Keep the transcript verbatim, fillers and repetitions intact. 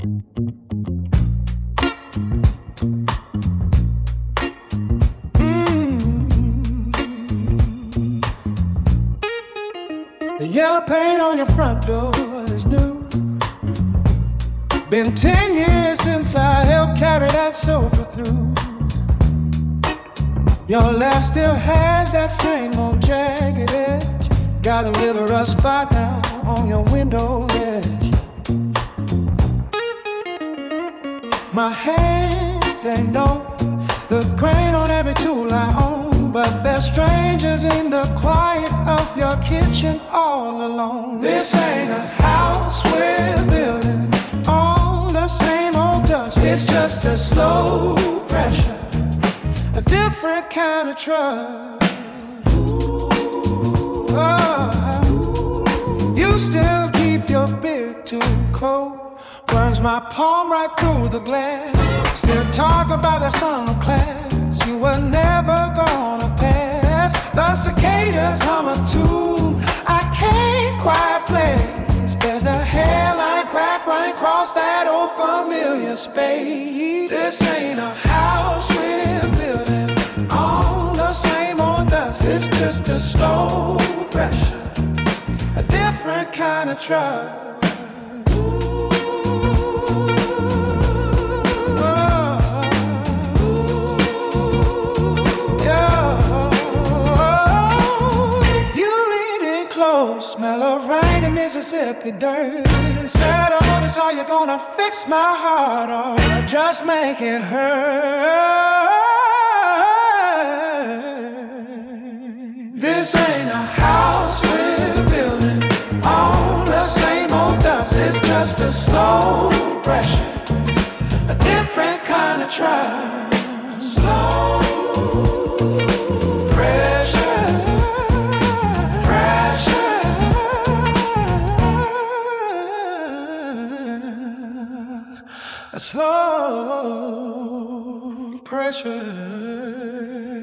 The yellow paint on your front door is new. Been ten years since I helped carry that sofa through. Your left still has that same old jagged edge. Got a little rust spot now on your window ledge. My hands ain't know the grain on every tool I own, but they're strangers in the quiet of your kitchen all alone. This ain't a house we're building, all the same old dust. It's just a slow pressure, a different kind of trust. Oh, you still keep your beard too cold, burns my palm right through the glass. Still talk about the summer class you were never gonna pass. The cicadas hum a tune I can't quite place. There's a hairline crack running across that old familiar space. This ain't a house we're building, all the same old dust. It's just a slow pressure, a different kind of trust. Smell of rain and Mississippi dirt. Instead of this, how you gonna fix my heart or just make it hurt? This ain't a house we're building, all the same old dust. It's just a slow pressure, a different kind of try. Slow pressure, pressure. A slow pressure.